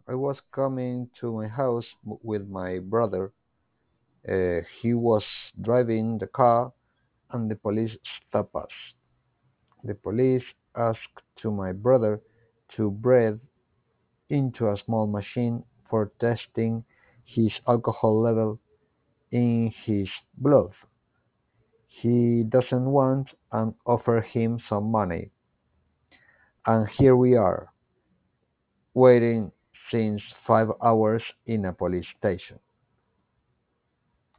I was coming to my house with my brother. He was driving the car and the police stopped us. The police asked to my brother to breathe into a small machine for testing his alcohol level in his blood. He doesn't want and offer him some money. And here we are, waiting since 5 hours in a police station.